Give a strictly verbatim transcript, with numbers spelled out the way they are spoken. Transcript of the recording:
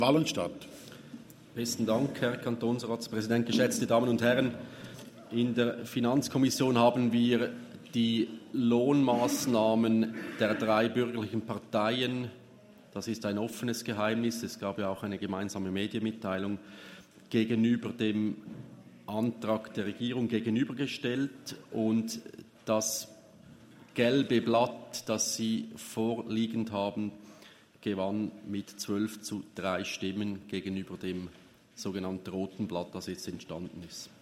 Wallenstadt. Besten Dank, Herr Kantonsratspräsident, geschätzte Damen und Herren. In der Finanzkommission haben wir die Lohnmaßnahmen der drei bürgerlichen Parteien, das ist ein offenes Geheimnis, es gab ja auch eine gemeinsame Medienmitteilung, gegenüber dem Antrag der Regierung gegenübergestellt, und das gelbe Blatt, das Sie vorliegend haben, gewann mit zwölf zu drei Stimmen gegenüber dem sogenannten roten Blatt, das jetzt entstanden ist.